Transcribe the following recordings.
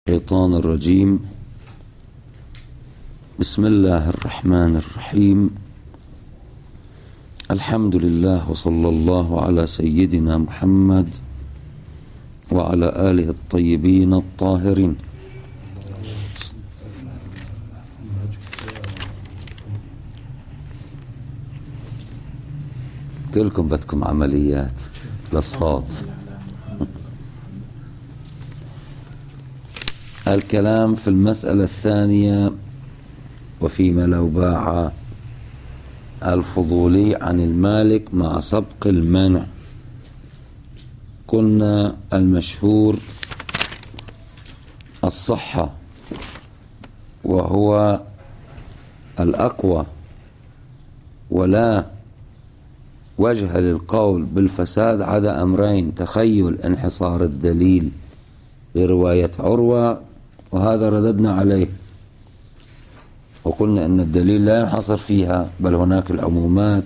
الشيطان الرجيم. بسم الله الرحمن الرحيم. الحمد لله وصلى الله على سيدنا محمد وعلى آله الطيبين الطاهرين. كلكم بدكم عمليات للصوت. الكلام في المسألة الثانية وفيما لو باع الفضولي عن المالك مع سبق المنع. قلنا المشهور الصحة وهو الأقوى، ولا وجه للقول بالفساد عدا أمرين: تخيل انحصار الدليل برواية عروة، وهذا رددنا عليه وقلنا أن الدليل لا ينحصر فيها، بل هناك العمومات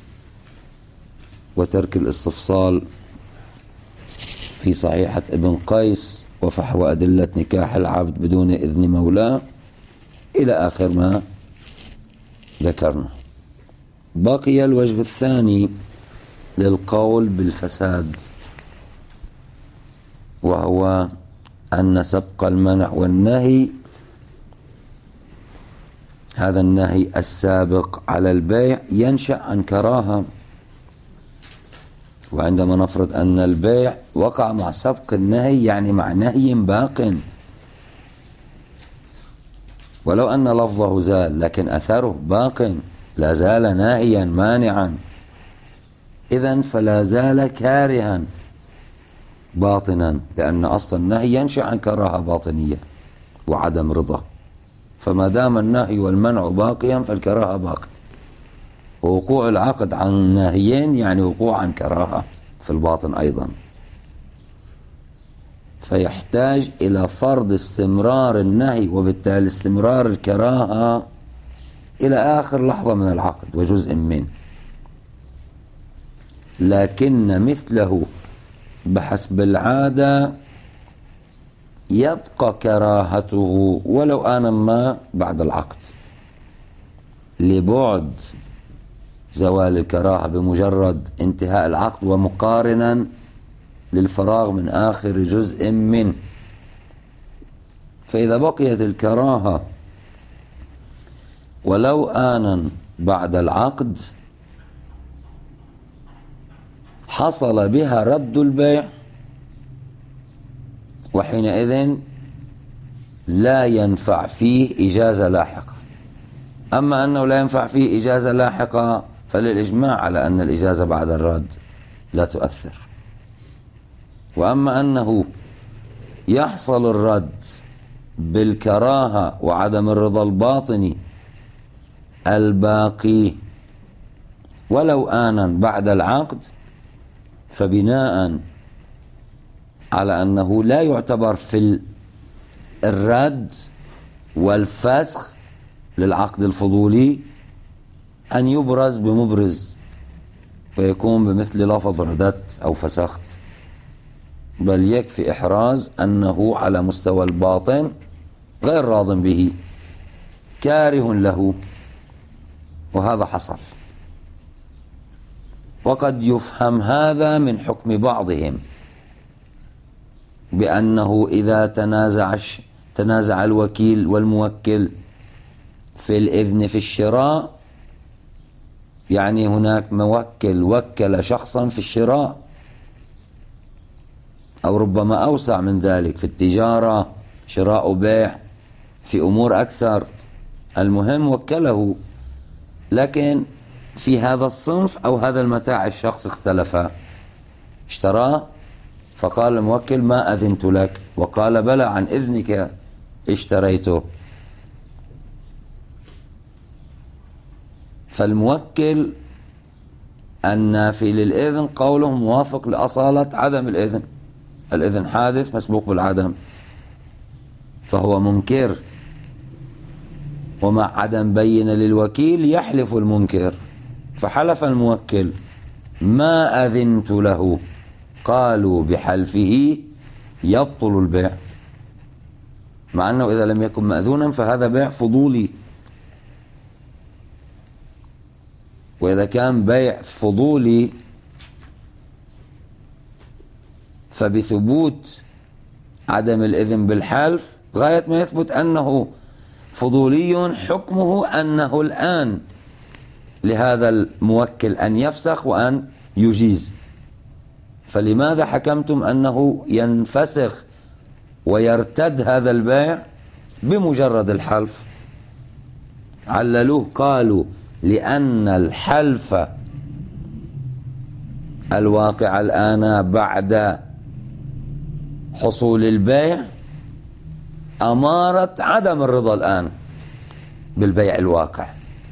وترك الاستفصال في صحيحة ابن قيس وفحوى أدلة نكاح العبد بدون إذن مولاه إلى آخر ما ذكرنا. بقي الوجه الثاني للقول بالفساد، وهو أن سبق المنع والنهي، هذا النهي السابق على البيع ينشأ عن كراهة. وعندما نفرض أن البيع وقع مع سبق النهي يعني مع نهي باق، ولو أن لفظه زال لكن أثره باق، لا زال ناهيا مانعا، إذن فلا زال كارها باطنا، لأن أصل النهي ينشأ عن كراهة باطنية وعدم رضا، فما دام النهي والمنع باقيا فالكراهة باقي. ووقوع العقد عن ناهيين يعني وقوع عن كراهة في الباطن أيضا، فيحتاج إلى فرض استمرار النهي وبالتالي استمرار الكراهة إلى آخر لحظة من العقد وجزء منه، لكن مثله بحسب العادة يبقى كراهته ولو آن ما بعد العقد، لبعد زوال الكراهة بمجرد انتهاء العقد ومقارنا للفراغ من آخر جزء منه. فإذا بقيت الكراهة ولو آنا بعد العقد حصل بها رد البيع، وحينئذ لا ينفع فيه إجازة لاحقة. أما أنه لا ينفع فيه إجازة لاحقة فللإجماع على أن الإجازة بعد الرد لا تؤثر. وأما أنه يحصل الرد بالكراهة وعدم الرضا الباطني الباقي ولو آنا بعد العقد، فبناء على أنه لا يعتبر في الرد والفسخ للعقد الفضولي أن يبرز بمبرز ويكون بمثل لفظ رددت أو فسخت، بل يكفي إحراز أنه على مستوى الباطن غير راض به كاره له، وهذا حصل. وقد يفهم هذا من حكم بعضهم بأنه إذا تنازع الوكيل والموكل في الإذن في الشراء، يعني هناك موكل وكل شخصا في الشراء، أو ربما أوسع من ذلك في التجارة، شراء بيع، في أمور أكثر، المهم وكله، لكن في هذا الصنف أو هذا المتاع الشخص اختلف، اشتراه فقال الموكل ما أذنت لك، وقال بلى عن إذنك اشتريته، فالموكل النافي للإذن قوله موافق لأصالة عدم الإذن، الإذن حادث مسبوق بالعدم، فهو منكر، ومع عدم بين للوكيل يحلف المنكر، فحلف الموكل ما أذنت له، قالوا بحلفه يبطل البيع، مع أنه إذا لم يكن مأذونا فهذا بيع فضولي، وإذا كان بيع فضولي فبثبوت عدم الإذن بالحلف غاية ما يثبت أنه فضولي، حكمه أنه الآن لهذا الموكل أن يفسخ وأن يجيز. فلماذا حكمتم أنه ينفسخ ويرتد هذا البيع بمجرد الحلف؟ عللوه قالوا لأن الحلف الواقع الآن بعد حصول البيع أمارة عدم الرضا الآن بالبيع الواقع،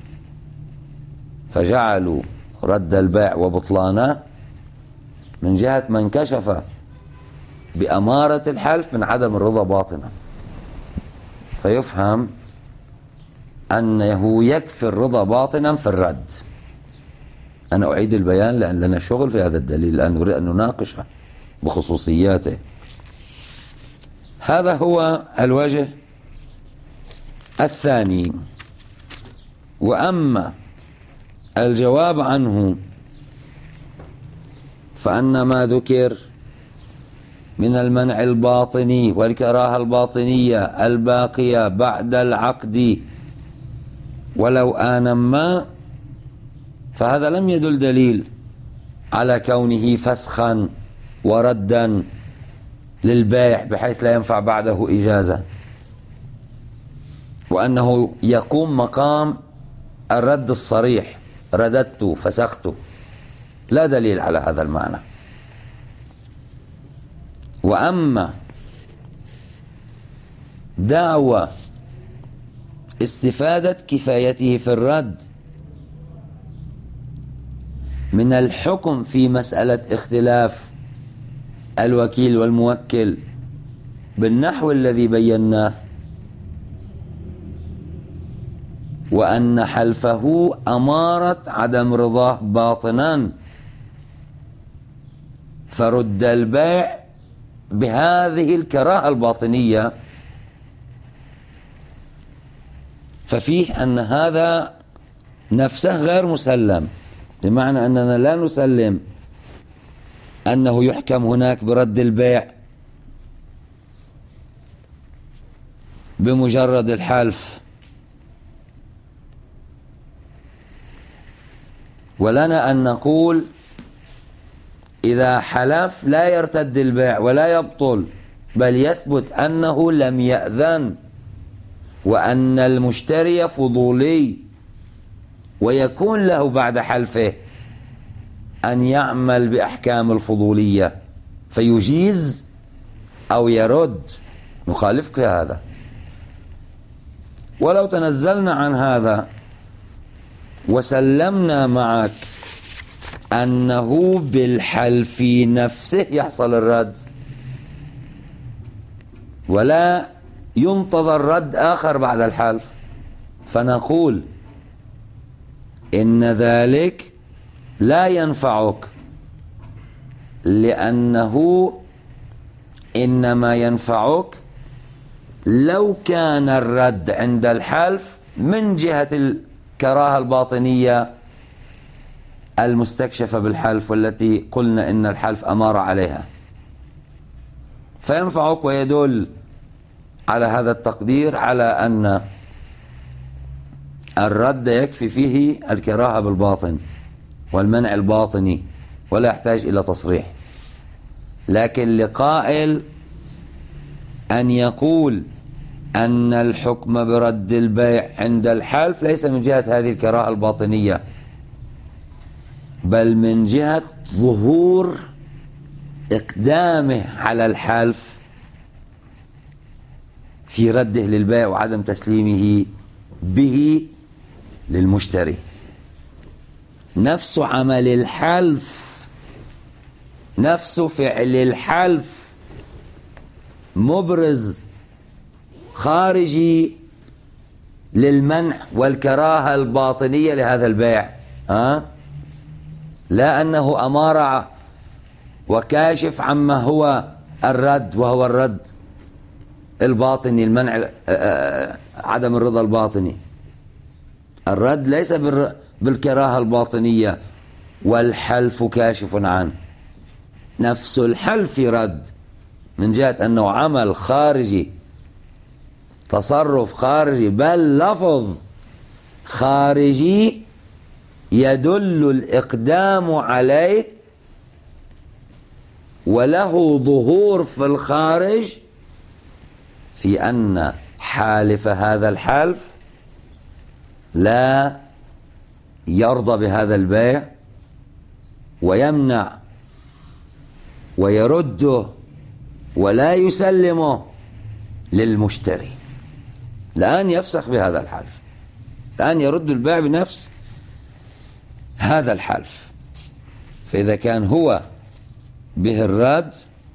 فجعلوا رد البيع وبطلانه من جهة من كشف بأمارة الحلف من عدم الرضا باطنا، فيفهم أنه يكفي الرضا باطنا في الرد. أنا أعيد البيان لأن لنا شغل في هذا الدليل، لأن نريد أن نناقشه بخصوصياته. هذا هو الوجه الثاني. وأما الجواب عنه فأن ما ذكر من المنع الباطني والكراهة الباطنية الباقية بعد العقد ولو آنا ما، فهذا لم يدل دليل على كونه فسخا وردا للبيع بحيث لا ينفع بعده إجازة، وأنه يقوم مقام الرد الصريح، رددت فسخت، لا دليل على هذا المعنى. وأما دعوى استفادة كفايته في الرد من الحكم في مسألة اختلاف الوكيل والموكل بالنحو الذي بيناه، وأن حلفه أمارة عدم رضاه باطنا، فرد البيع بهذه الكراهة الباطنية، ففيه أن هذا نفسه غير مسلم، بمعنى أننا لا نسلم أنه يحكم هناك برد البيع بمجرد الحلف، ولنا أن نقول إذا حلف لا يرتد البيع ولا يبطل، بل يثبت أنه لم يأذن وأن المشتري فضولي، ويكون له بعد حلفه أن يعمل بأحكام الفضولية فيجيز أو يرد. نخالفك في هذا. ولو تنزلنا عن هذا وسلمنا معك أنه بالحلف نفسه يحصل الرد ولا ينتظر رد آخر بعد الحلف، فنقول إن ذلك لا ينفعك، لأنه إنما ينفعك لو كان الرد عند الحلف من جهة الكراهة الباطنية المستكشفة بالحلف، والتي قلنا إن الحلف أمار عليها، فينفعك. ويدل على هذا التقدير على أن الرد يكفي فيه الكراهة بالباطن والمنع الباطني ولا يحتاج إلى تصريح. لكن لقائل أن يقول أن الحكم برد البيع عند الحلف ليس من جهة هذه الكراهة الباطنية، بل من جهة ظهور إقدامه على الحلف في رده للبيع وعدم تسليمه به للمشتري. نفس عمل الحلف، نفس فعل الحلف مبرز خارجي للمنع والكراهة الباطنية لهذا البيع، لا أنه أمارة وكاشف عما هو الرد، وهو الرد الباطني، المنع، عدم الرضا الباطني. الرد ليس بالكراهة الباطنية، والحلف كاشف عنه. نفس الحلف رد من جهة أنه عمل خارجي، تصرف خارجي، بل لفظ خارجي يدل الإقدام عليه وله ظهور في الخارج، في أن حالف هذا الحلف لا يرضى بهذا البيع ويمنع ويرده ولا يسلمه للمشتري. الآن يفسخ بهذا الحلف، الآن يرد البيع بنفس هذا الحلف. فإذا كان هو به الرد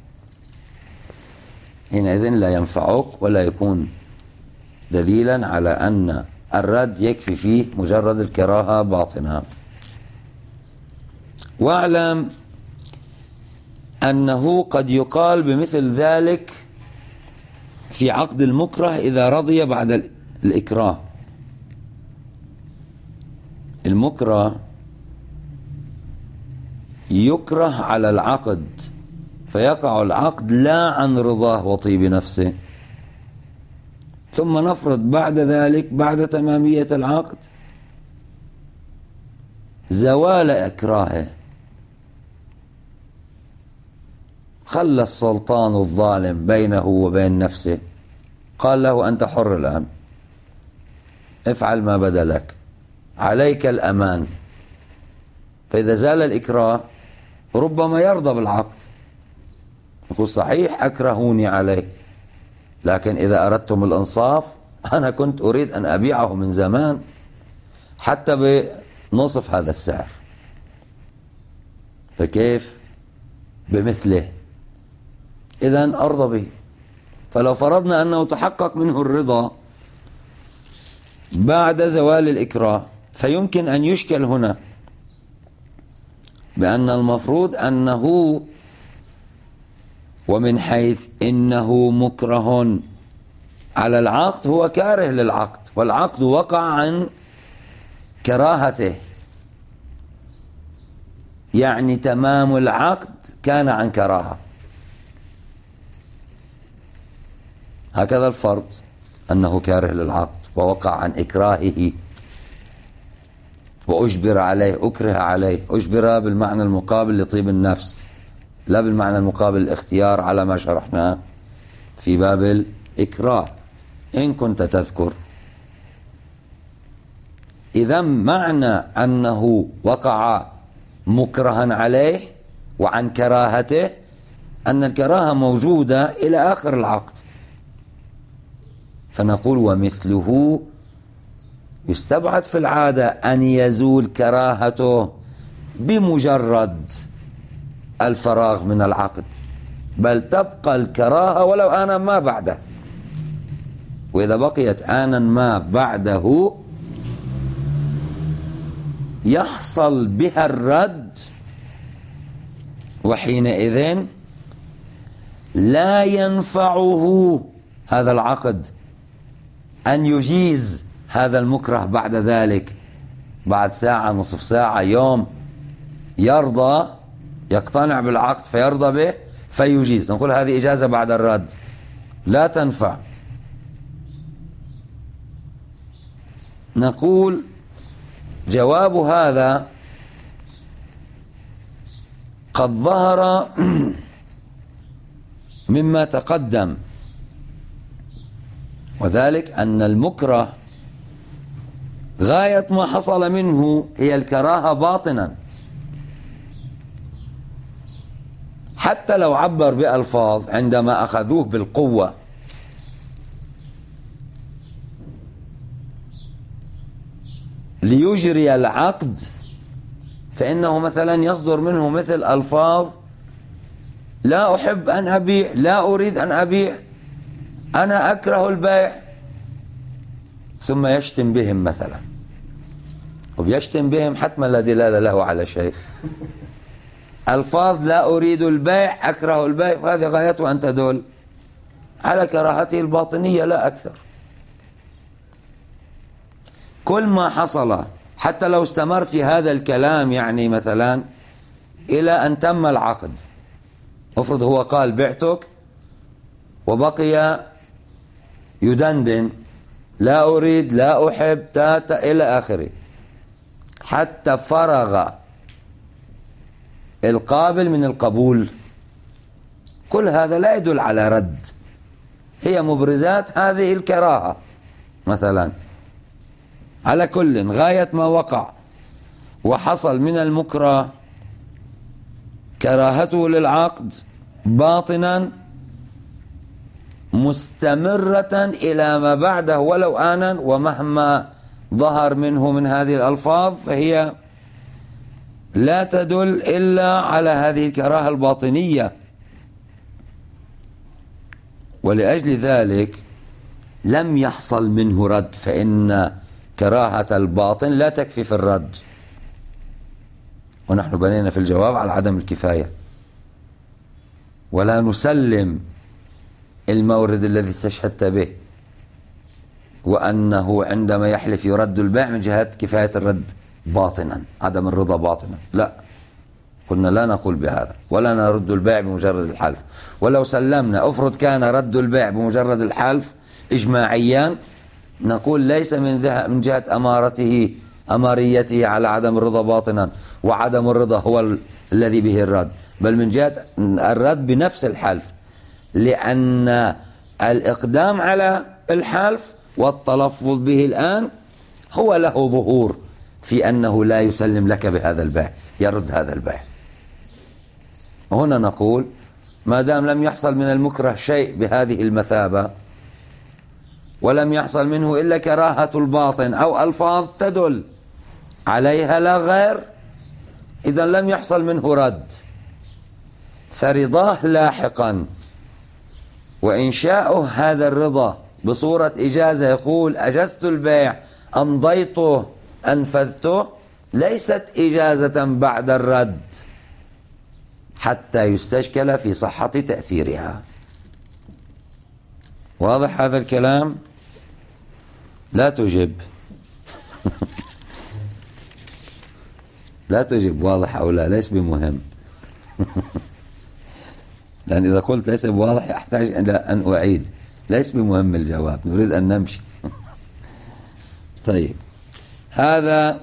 حينئذ لا ينفعك ولا يكون دليلا على أن الرد يكفي فيه مجرد الكراهة باطنها. واعلم أنه قد يقال بمثل ذلك في عقد المكره إذا رضي بعد الإكراه. المكره يكره على العقد فيقع العقد لا عن رضاه وطيب نفسه، ثم نفرض بعد ذلك بعد تمامية العقد زوال إكراهه، خلى السلطان الظالم بينه وبين نفسه، قال له أنت حر الآن، افعل ما بدا لك، عليك الأمان. فإذا زال الإكراه ربما يرضى بالعقد، يقول صحيح أكرهوني عليه، لكن إذا أردتم الإنصاف أنا كنت أريد أن أبيعه من زمان حتى بنصف هذا السعر، فكيف بمثله؟ إذن أرضى به. فلو فرضنا أنه تحقق منه الرضا بعد زوال الإكراه فيمكن أن يشكل هنا بأن المفروض أنه ومن حيث إنه مكره على العقد هو كاره للعقد، والعقد وقع عن كراهته، يعني تمام العقد كان عن كراهة. هكذا الفرض أنه كاره للعقد ووقع عن إكراهه وأجبر عليه، أكره عليه، أجبر بالمعنى المقابل لطيب النفس لا بالمعنى المقابل الاختيار على ما شرحناه في باب الإكراه إن كنت تذكر. إذا معنى أنه وقع مكرها عليه وعن كراهته أن الكراهة موجودة إلى آخر العقد، فنقول ومثله يستبعد في العادة أن يزول كراهته بمجرد الفراغ من العقد، بل تبقى الكراهة ولو آنا ما بعده، وإذا بقيت آنا ما بعده يحصل بها الرد، وحينئذ لا ينفعه هذا العقد أن يجيز هذا المكره بعد ذلك، بعد ساعة، نصف ساعة، يوم، يرضى، يقتنع بالعقد فيرضى به فيجيز. نقول هذه إجازة بعد الرد لا تنفع. نقول جواب هذا قد ظهر مما تقدم، وذلك أن المكره غاية ما حصل منه هي الكراهة باطنا، حتى لو عبر بألفاظ عندما أخذوه بالقوة ليجري العقد، فإنه مثلا يصدر منه مثل ألفاظ لا أحب أن أبيع، لا أريد أن أبيع، أنا أكره البيع، ثم يشتم بهم مثلا، وبيشتم بهم حتما لا دلالة له على شيء، ألفاظ لا أريد البيع، أكره البيع، وهذه غايته أن تدل على كراهته الباطنية لا أكثر. كل ما حصل حتى لو استمر في هذا الكلام يعني مثلا إلى أن تم العقد، افرض هو قال بعتك وبقي يدندن لا أريد لا أحب تاتا إلى آخره حتى فرغ القابل من القبول، كل هذا لا يدل على رد، هي مبرزات هذه الكراهة مثلا. على كل غاية ما وقع وحصل من المكره كراهته للعقد باطنا مستمرة إلى ما بعده ولو آنا، ومهما ظهر منه من هذه الألفاظ فهي لا تدل إلا على هذه الكراهة الباطنية. ولأجل ذلك لم يحصل منه رد، فإن كراهة الباطن لا تكفي في الرد. ونحن بنينا في الجواب على عدم الكفاية، ولا نسلم المورد الذي استشهدت به وأنه عندما يحلف يرد البيع من جهة كفاية الرد باطنا، عدم الرضا باطنا، لا، قلنا لا نقول بهذا، ولا نرد البيع بمجرد الحلف. ولو سلمنا افرض كان رد البيع بمجرد الحلف إجماعيا، نقول ليس من جهة أماريته على عدم الرضا باطنا، وعدم الرضا هو الذي به الرد، بل من جهة الرد بنفس الحلف، لأن الإقدام على الحلف والتلفظ به الآن هو له ظهور في أنه لا يسلم لك بهذا البيع، يرد هذا البيع. هنا نقول ما دام لم يحصل من المكره شيء بهذه المثابة، ولم يحصل منه إلا كراهة الباطن أو ألفاظ تدل عليها لا غير، إذا لم يحصل منه رد، فرضاه لاحقا وإنشاؤه هذا الرضا بصورة إجازة، يقول أجزت البيع أمضيته أنفذته، ليست إجازة بعد الرد حتى يستشكل في صحة تأثيرها. واضح هذا الكلام؟ لا تجب لا تجب، واضح أو لا، ليس بمهم لأن إذا قلت ليس بواضح أحتاج إلى أن أعيد، ليس بمهم الجواب، نريد أن نمشي طيب هذا.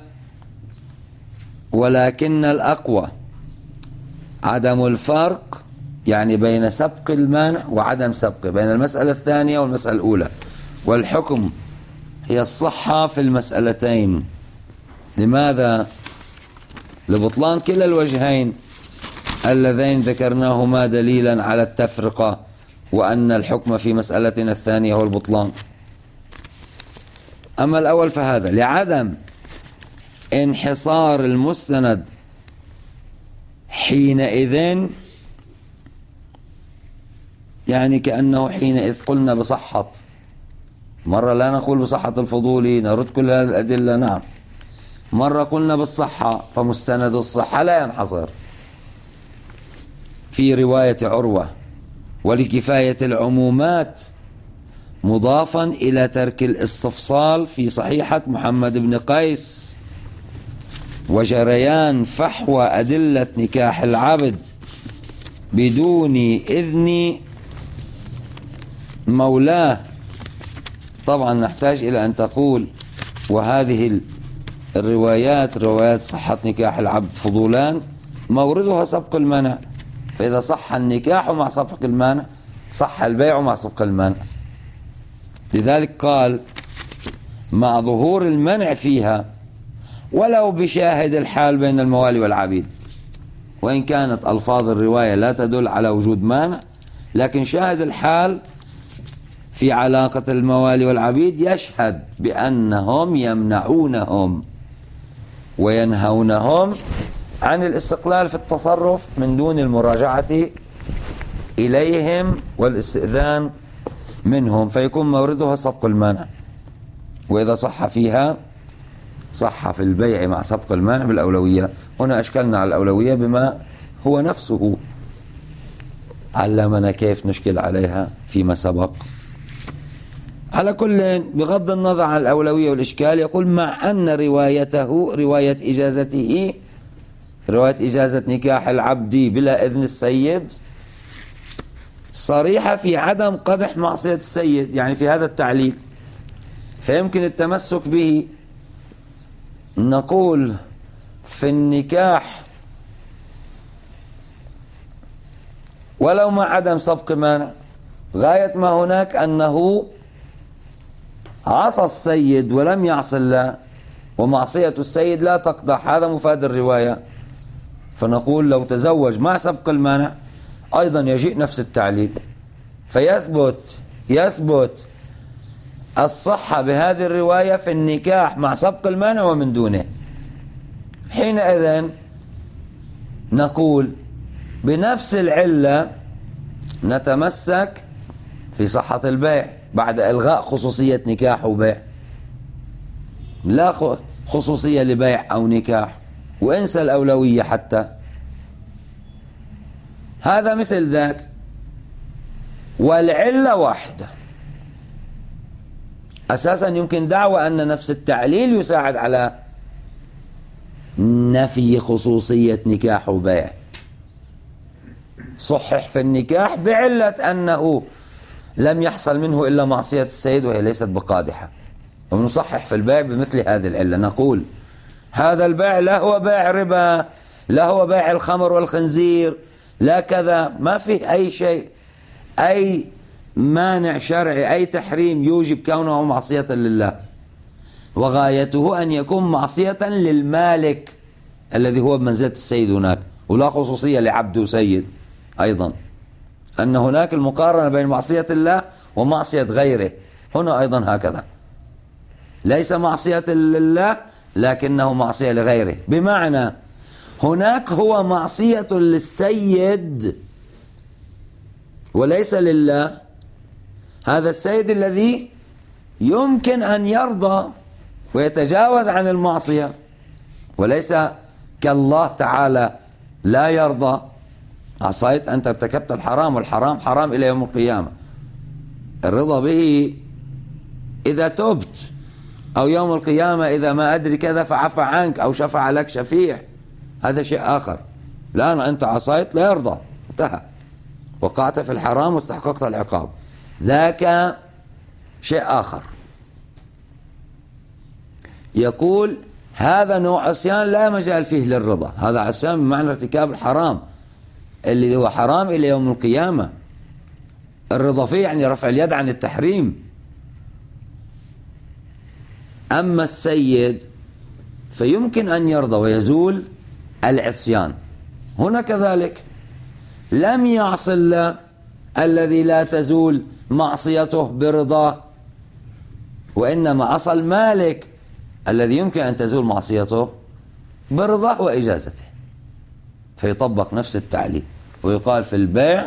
ولكن الأقوى عدم الفرق يعني بين سبق المانع وعدم سبقه، بين المسألة الثانية والمسألة الأولى، والحكم هي الصحة في المسألتين. لماذا؟ لبطلان كلا الوجهين اللذين ذكرناهما دليلا على التفرقة، وأن الحكم في مسألتنا الثانية هو البطلان. أما الأول فهذا لعدم انحصار المستند حينئذ، يعني كأنه حينئذ قلنا بصحة، مرة لا نقول بصحة الفضولي نرد كل هذه الأدلة، نعم، مرة قلنا بالصحة، فمستند الصحة لا ينحصر في رواية عروة ولكفاية العمومات، مضافا إلى ترك الاستفصال في صحيحة محمد بن قيس، وجريان فحوى أدلة نكاح العبد بدون إذن مولاه. طبعا نحتاج إلى أن تقول وهذه الروايات روايات صحة نكاح العبد فضولان موردها سبق المنع، فإذا صح النكاح مع سبق المانع صح البيع مع سبق المانع. لذلك قال مع ظهور المنع فيها ولو بشاهد الحال بين الموالي والعبيد، وإن كانت ألفاظ الرواية لا تدل على وجود مانع، لكن شاهد الحال في علاقة الموالي والعبيد يشهد بأنهم يمنعونهم وينهونهم عن الاستقلال في التصرف من دون المراجعة إليهم والاستئذان منهم، فيكون موردها سبق المانع. وإذا صح فيها صح في البيع مع سبق المانع بالأولوية. هنا أشكلنا على الأولوية بما هو نفسه علمنا كيف نشكل عليها فيما سبق. على كل، بغض النظر عن الأولوية والإشكال، يقول مع أن روايته، رواية إجازته، رواية إجازة نكاح العبد بلا إذن السيد، صريحة في عدم قدح معصية السيد، يعني في هذا التعليل، فيمكن التمسك به. نقول في النكاح ولو مع عدم سبق مانع، غاية ما هناك أنه عصى السيد ولم يعص الله، ومعصية السيد لا تقدح، هذا مفاد الرواية. فنقول لو تزوج مع سبق المانع أيضا يجيء نفس التعليل، يثبت الصحة بهذه الرواية في النكاح مع سبق المانع ومن دونه. حينئذ نقول بنفس العلة نتمسك في صحة البيع بعد إلغاء خصوصية نكاح وبيع، لا خصوصية لبيع أو نكاح، وانسى الأولوية حتى. هذا مثل ذاك، والعلة واحدة. أساسا يمكن دعوة أن نفس التعليل يساعد على نفي خصوصية نكاح وبيع. صحح في النكاح بعلة أنه لم يحصل منه إلا معصية السيد وهي ليست بقادحة، ونصحح في البيع بمثل هذه العلة. نقول هذا البيع لا هو بيع ربا، لا هو بيع الخمر والخنزير، لا كذا، ما فيه أي شيء، أي مانع شرعي، أي تحريم يوجب كونه معصية لله، وغايته أن يكون معصية للمالك الذي هو بمنزلة السيد هناك، ولا خصوصية لعبد وسيد. أيضا أن هناك المقارنة بين معصية الله ومعصية غيره، هنا أيضا هكذا، ليس معصية لله لكنه معصية لغيره، بمعنى هناك هو معصية للسيد وليس لله. هذا السيد الذي يمكن أن يرضى ويتجاوز عن المعصية، وليس كالله تعالى لا يرضى. عصيت، أنت ارتكبت الحرام، والحرام حرام إلى يوم القيامة. الرضا به إذا تبت، أو يوم القيامة إذا ما أدري كذا فعفى عنك أو شفع لك شفيع، هذا شيء آخر. الآن أنت عصيت لا يرضى، انتهى، وقعت في الحرام واستحققت العقاب، ذاك شيء آخر. يقول هذا نوع عصيان لا مجال فيه للرضا، هذا عصيان بمعنى ارتكاب الحرام اللي هو حرام إلى يوم القيامة. الرضا فيه يعني رفع اليد عن التحريم. أما السيد فيمكن أن يرضى ويزول العصيان. هنا كذلك لم يعص الله الذي لا تزول معصيته برضاه، وإنما عصى المالك الذي يمكن أن تزول معصيته برضاه وإجازته، فيطبق نفس التعليل. ويقال في البيع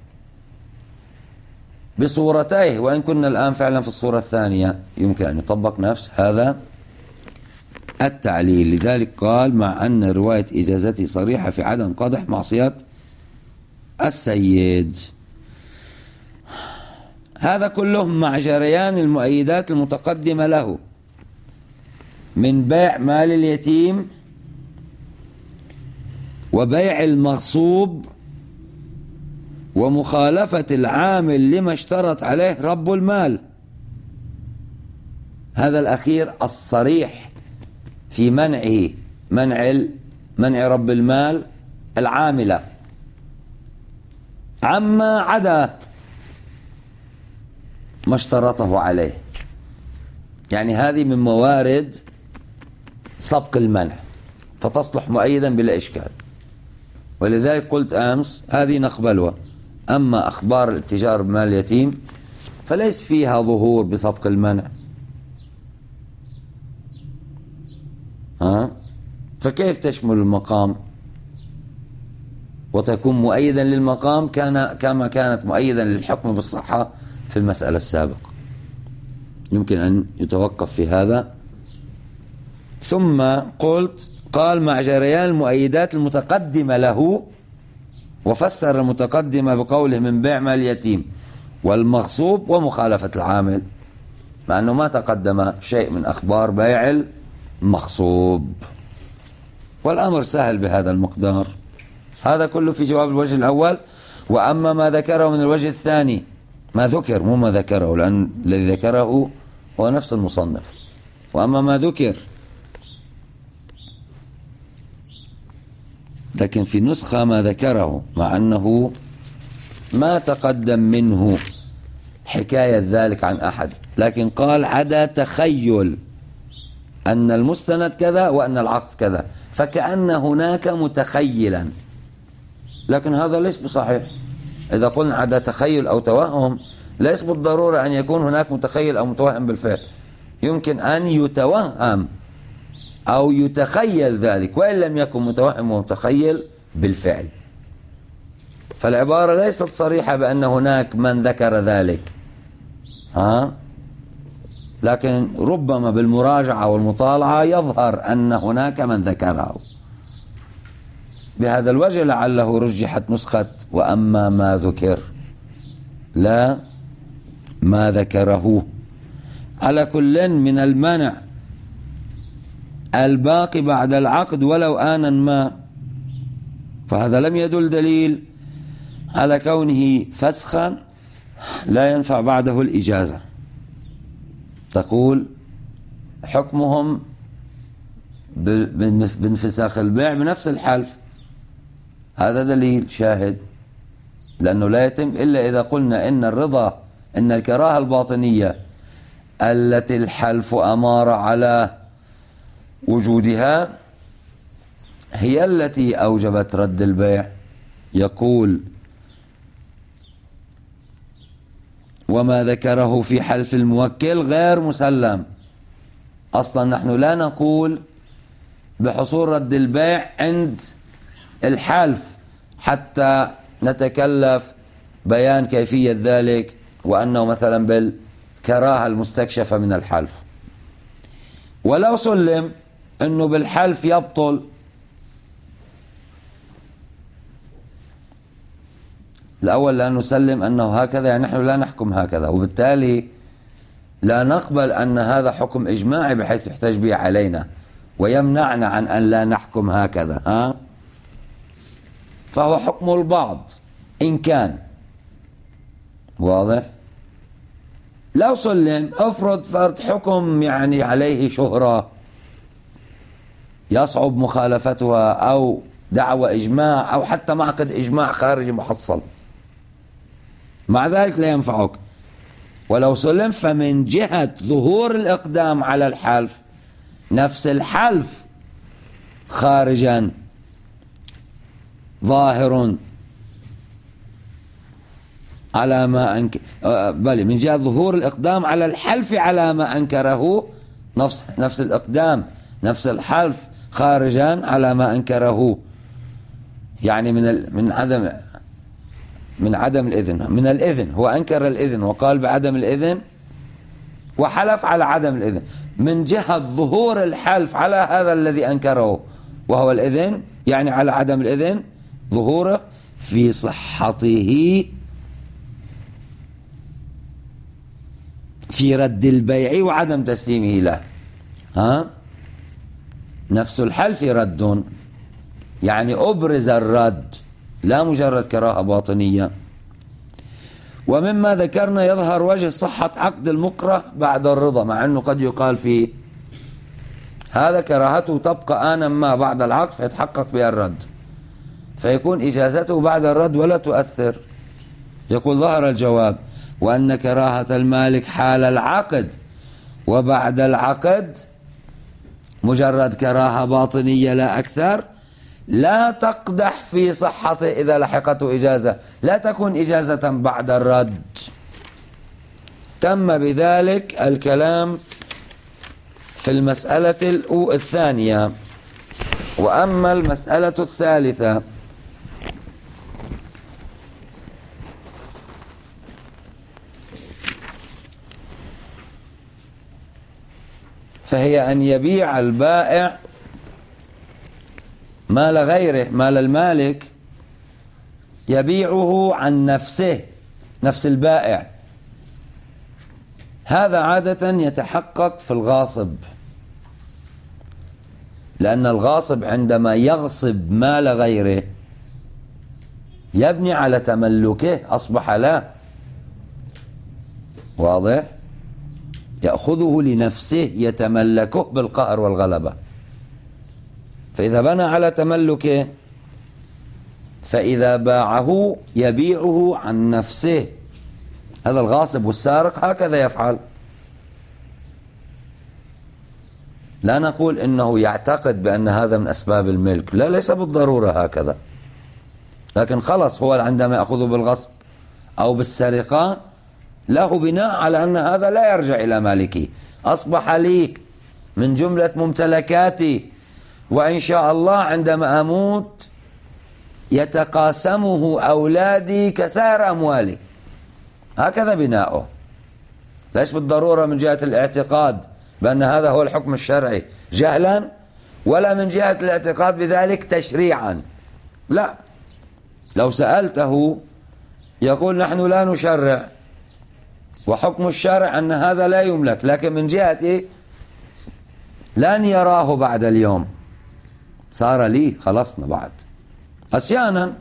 بصورتيه، وإن كنا الآن فعلا في الصورة الثانية، يمكن أن يطبق نفس هذا التعليل. لذلك قال مع أن رواية إجازتي صريحة في عدم قدح معصيات السيد. هذا كله مع جريان المؤيدات المتقدمة له من بيع مال اليتيم وبيع المغصوب ومخالفة العامل لما اشترط عليه رب المال. هذا الأخير الصريح في منعه، منع رب المال العاملة عما عدا ما اشترطه عليه، يعني هذه من موارد سبق المنع، فتصلح مؤيدا بلا إشكال. ولذلك قلت أمس هذه نقبلها. أما أخبار الاتجار بمال اليتيم فليس فيها ظهور بسبق المنع، فكيف تشمل المقام وتكون مؤيدا للمقام كما كانت مؤيدا للحكم بالصحة في المسألة السابقة؟ يمكن أن يتوقف في هذا. ثم قلت قال مع جريان المؤيدات المتقدمة له وفسر المتقدمة بقوله من بيع مال اليتيم والمغصوب ومخالفة العامل، مع أنه ما تقدم شيء من أخبار بيع المغصوب، والأمر سهل بهذا المقدار. هذا كله في جواب الوجه الأول. وأما ما ذكره من الوجه الثاني، ما ذكر مو ما ذكره، لأن الذي ذكره هو نفس المصنف. وأما ما ذكر، لكن في نسخة ما ذكره، مع أنه ما تقدم منه حكاية ذلك عن أحد، لكن قال عدا تخيل أن المستند كذا وأن العقد كذا، فكأن هناك متخيلا، لكن هذا ليس بصحيح. إذا قلنا عدا تخيل أو توهم، ليس بالضرورة أن يكون هناك متخيل أو متوهم بالفعل، يمكن أن يتوهم أو يتخيل ذلك وإن لم يكن متوهم ومتخيل بالفعل. فالعبارة ليست صريحة بأن هناك من ذكر ذلك، لكن ربما بالمراجعة والمطالعة يظهر أن هناك من ذكره. بهذا الوجه لعله رجحت نسخة وأما ما ذكر لا ما ذكره. على كل من المنع الباقي بعد العقد ولو آنا ما، فهذا لم يدل دليل على كونه فسخا لا ينفع بعده الإجازة. تقول حكمهم بانفساخ البيع بنفس الحلف، هذا دليل شاهد، لأنه لا يتم إلا إذا قلنا إن الرضا، إن الكراهة الباطنية التي الحلف أمار على وجودها هي التي أوجبت رد البيع. يقول وما ذكره في حلف الموكل غير مسلم. أصلا نحن لا نقول بحصول رد البيع عند الحلف حتى نتكلف بيان كيفية ذلك، وأنه مثلا بالكراهة المستكشفة من الحلف. ولو سلم أنه بالحلف يبطل، الأول لا نسلم أنه هكذا، يعني نحن لا نحكم هكذا، وبالتالي لا نقبل أن هذا حكم إجماعي بحيث يحتج به علينا ويمنعنا عن أن لا نحكم هكذا. فهو حكم البعض إن كان واضح. لو سلم افرض فرض حكم يعني عليه شهرة يصعب مخالفتها، أو دعوة إجماع، أو حتى معقد إجماع خارجي محصل، مع ذلك لا ينفعك. ولو سلم فمن جهة ظهور الإقدام على الحلف، نفس الحلف خارجا ظاهر على ما بل من جهة ظهور الإقدام على الحلف على ما أنكره، نفس الإقدام نفس الحلف خارجا على ما أنكره، يعني من عدم الإذن، من الإذن، هو أنكر الإذن وقال بعدم الإذن وحلف على عدم الإذن، من جهة ظهور الحلف على هذا الذي أنكره وهو الإذن، يعني على عدم الإذن ظهوره في صحته في رد البيع وعدم تسليمه له. نفس الحلف رد، يعني أبرز الرد لا مجرد كراهة باطنية. ومما ذكرنا يظهر وجه صحة عقد المكره بعد الرضا، مع أنه قد يقال فيه هذا كراهته تبقى آنا ما بعد العقد فيتحقق بها الرد، فيكون إجازته بعد الرد ولا تؤثر. يقول ظهر الجواب وأن كراهة المالك حال العقد وبعد العقد مجرد كراهة باطنية لا أكثر، لا تقدح في صحته إذا لحقته إجازة، لا تكون إجازة بعد الرد. تم بذلك الكلام في المسألة الثانية. وأما المسألة الثالثة فهي أن يبيع البائع مال غيره، مال المالك، يبيعه عن نفسه، نفس البائع. هذا عادة يتحقق في الغاصب، لأن الغاصب عندما يغصب مال غيره يبني على تملكه، أصبح لا، واضح؟ يأخذه لنفسه يتملكه بالقهر والغلبة. فإذا بنى على تملكه، فإذا باعه يبيعه عن نفسه. هذا الغاصب والسارق هكذا يفعل. لا نقول إنه يعتقد بأن هذا من أسباب الملك، لا، ليس بالضرورة هكذا، لكن خلص هو عندما يأخذه بالغصب أو بالسرقة له بناء على أن هذا لا يرجع إلى مالكي، أصبح لي من جملة ممتلكاتي، وإن شاء الله عندما أموت يتقاسمه أولادي كسائر أموالي. هكذا بناؤه، ليس بالضرورة من جهة الاعتقاد بأن هذا هو الحكم الشرعي جهلا، ولا من جهة الاعتقاد بذلك تشريعا، لا. لو سألته يقول نحن لا نشرع، وحكم الشرع أن هذا لا يملك، لكن من جهة لن يراه بعد اليوم، صار لي، خلصنا بعد، أسيانا.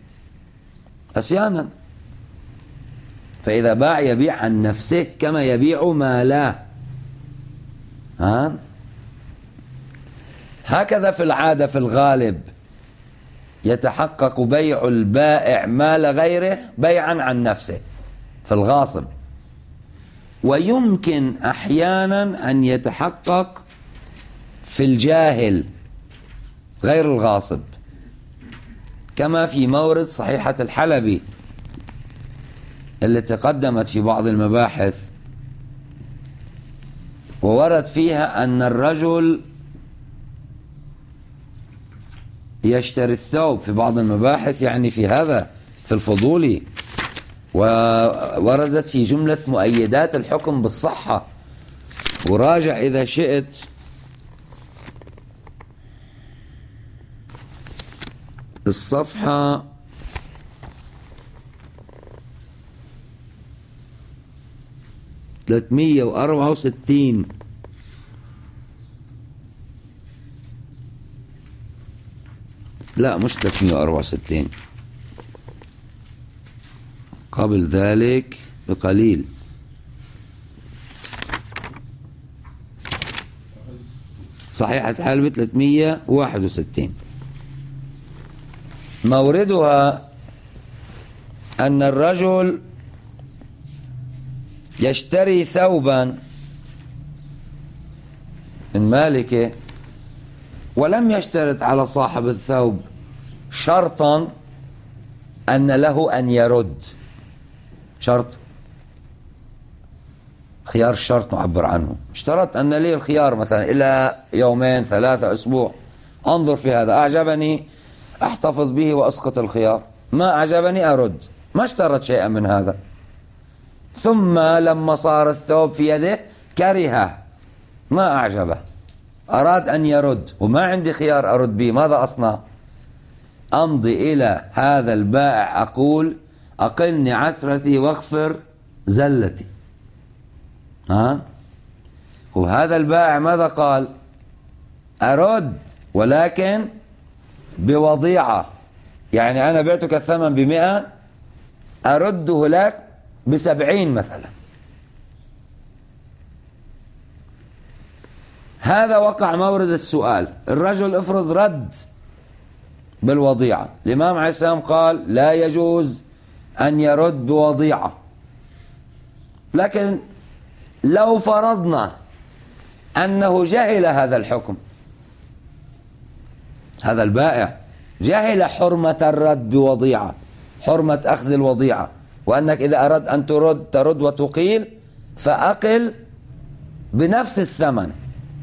فإذا باع يبيع عن نفسه كما يبيع ماله. هكذا في العادة في الغالب يتحقق بيع البائع مال غيره بيعا عن نفسه في الغاصب، ويمكن أحيانا أن يتحقق في الجاهل غير الغاصب، كما في مورد صحيحة الحلبي اللي تقدمت في بعض المباحث، وورد فيها أن الرجل يشتري الثوب في بعض المباحث، يعني في هذا في الفضولي، ووردت في جملة مؤيدات الحكم بالصحة. وراجع إذا شئت الصفحة 364، لا مش 364، قبل ذلك بقليل، صحيحة الحلبي 361. موردها أن الرجل يشتري ثوبا من مالكه، ولم يشترط على صاحب الثوب شرطا أن له أن يرد، شرط خيار الشرط معبر عنه، اشترط أن لي الخيار مثلا إلى 2 3 أسبوع، أنظر في هذا، أعجبني أحتفظ به وأسقط الخيار، ما أعجبني أرد، ما اشترط شيئا من هذا. ثم لما صار الثوب في يده كرهه، ما أعجبه، أراد أن يرد وما عندي خيار أرد به، ماذا أصنع؟ أمضي إلى هذا البائع أقول أقلني عثرتي واغفر زلتي. وهذا البائع ماذا قال؟ أرد ولكن بوضيعة، يعني أنا بعتك الثمن ب100 أرده لك ب70 مثلا. هذا وقع مورد السؤال. الرجل افرض رد بالوضيعة، الإمام عليه السلام قال لا يجوز أن يرد بوضيعة، لكن لو فرضنا أنه جهل هذا الحكم، هذا البائع جهل حرمة الرد بوضيعة، حرمة أخذ الوضيعة، وأنك إذا أردت أن ترد وتقيل فأقل بنفس الثمن،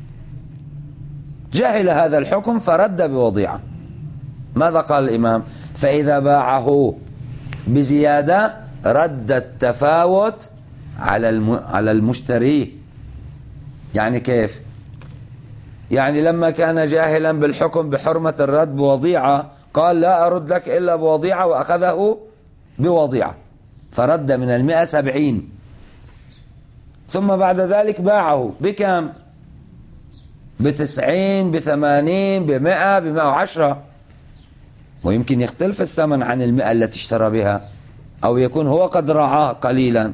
جهل هذا الحكم فرد بوضيعة. ماذا قال الإمام؟ فإذا باعه بزيادة رد التفاوت على المشتري. يعني كيف؟ يعني لما كان جاهلا بالحكم بحرمة الرد بوضيعة قال لا أرد لك إلا بوضيعة، وأخذه بوضيعة فرد من 100 70. ثم بعد ذلك باعه بكم؟ ب90 ب80 ب100 ب110، ويمكن يختلف الثمن عن 100 التي اشترى بها، أو يكون هو قد رعاه قليلا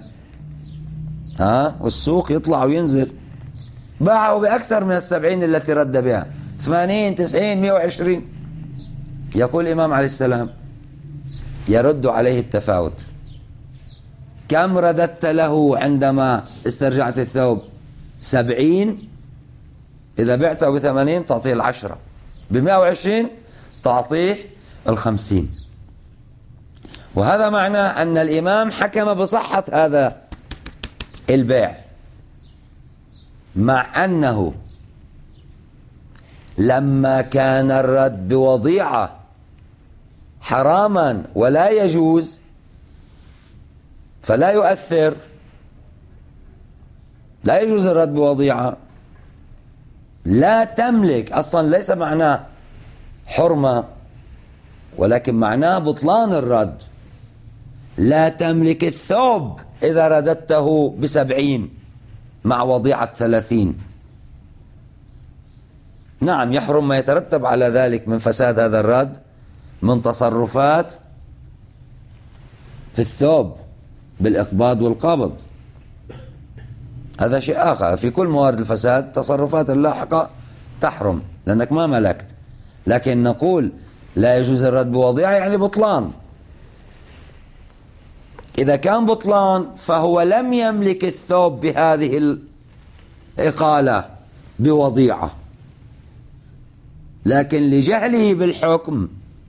والسوق يطلع وينزل. باعه بأكثر من 70 التي رد بها، 80 90 120. يقول الإمام عليه السلام يرد عليه التفاوت. كم رددت له عندما استرجعت الثوب؟ 70. إذا بعته ب80 تعطيه 10، ب120 تعطيه 50. وهذا معناه أن الإمام حكم بصحة هذا البيع، مع أنه لما كان الرد بوضيعة حراما ولا يجوز فلا يؤثر، لا يجوز الرد بوضيعة، لا تملك أصلا، ليس معناه حرمة ولكن معناه بطلان الرد. لا تملك الثوب إذا رددته ب70 مع وضيعة 30. نعم يحرم ما يترتب على ذلك من فساد هذا الرد من تصرفات في الثوب بالإقباض والقبض، هذا شيء آخر. في كل موارد الفساد تصرفات اللاحقة تحرم لأنك ما ملكت، لكن نقول لا يجوز الرد بوضيعة يعني بطلان. إذا كان بطلان فهو لم يملك الثوب بهذه الإقالة بوضيعة، لكن لجهله بالحكم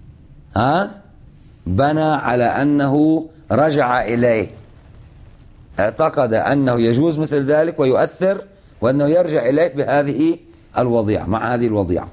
بنى على أنه رجع إليه، اعتقد أنه يجوز مثل ذلك ويؤثر، وأنه يرجع إليه بهذه الوضيعة مع هذه الوضيعة.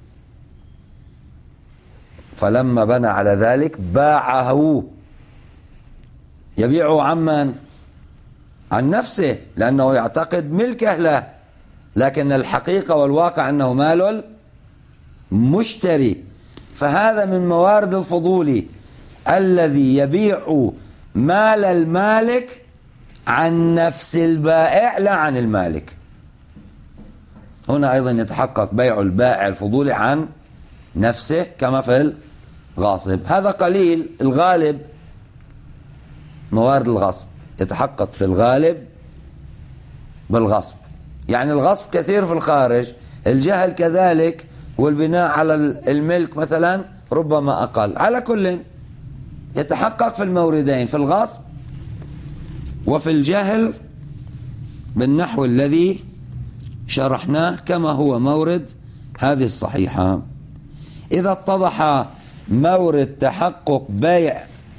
فلما بنى على ذلك باعه، يبيعه عمن؟ عن نفسه، لأنه يعتقد ملكه له، لكن الحقيقة والواقع أنه مال مشتري. فهذا من موارد الفضول الذي يبيع مال المالك عن نفس البائع لا عن المالك. هنا أيضا يتحقق بيع البائع الفضولي عن نفسه كما في الغاصب. هذا قليل، الغالب موارد الغصب يتحقق في الغالب بالغصب، يعني الغصب كثير في الخارج، الجهل كذلك، والبناء على الملك مثلا ربما أقل. على كل يتحقق في الموردين، في الغصب وفي الجهل بالنحو الذي شرحناه كما هو مورد هذه الصحيحة. إذا اتضح مورد تحقق بيع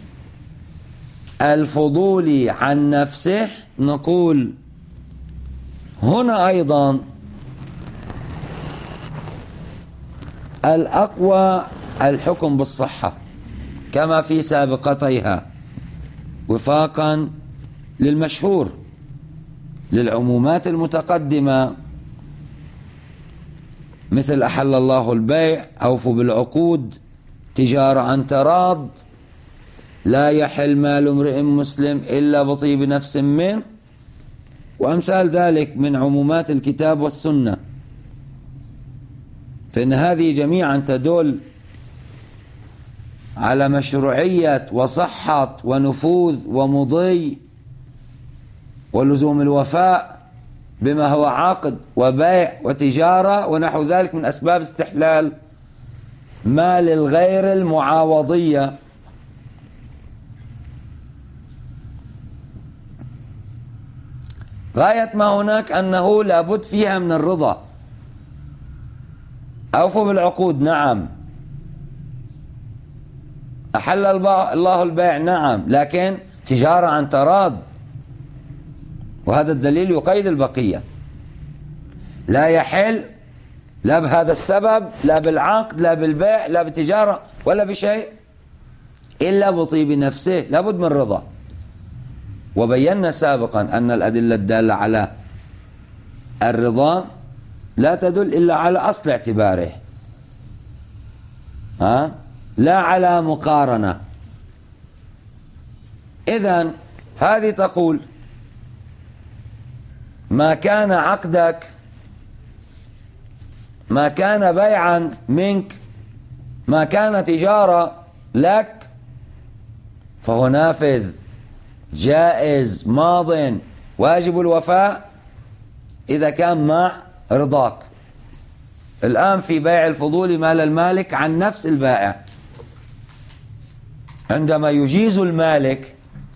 الفضول عن نفسه نقول هنا أيضا الأقوى الحكم بالصحة كما في سابقتيها، وفاقا للمشهور للعمومات المتقدمة، مثل أحل الله البيع، أوفوا بالعقود، تجارة عن تراض، لا يحل مال امرئ مسلم إلا بطيب نفس منه، وأمثال ذلك من عمومات الكتاب والسنة. فإن هذه جميعا تدل على مشروعية وصحة ونفوذ ومضي ولزوم الوفاء بما هو عقد وبيع وتجارة ونحو ذلك من أسباب استحلال مال الغير المعاوضية. غاية ما هناك أنه لابد فيها من الرضا. أوفوا بالعقود، نعم. أحل الله البيع، نعم، لكن تجارة عن تراض، وهذا الدليل يقيد البقية. لا يحل لا بهذا السبب، لا بالعقد، لا بالبيع، لا بتجارة، ولا بشيء إلا بطيب نفسه، لابد من رضا. وبينا سابقا أن الأدلة الدالة على الرضا لا تدل إلا على أصل اعتباره، لا على مقارنة. إذن هذه تقول ما كان عقدك، ما كان بيعا منك، ما كان تجارة لك، فهو نافذ جائز ماض واجب الوفاء إذا كان مع رضاك. الآن في بيع الفضول مال المالك عن نفس البائع، عندما يجيز المالك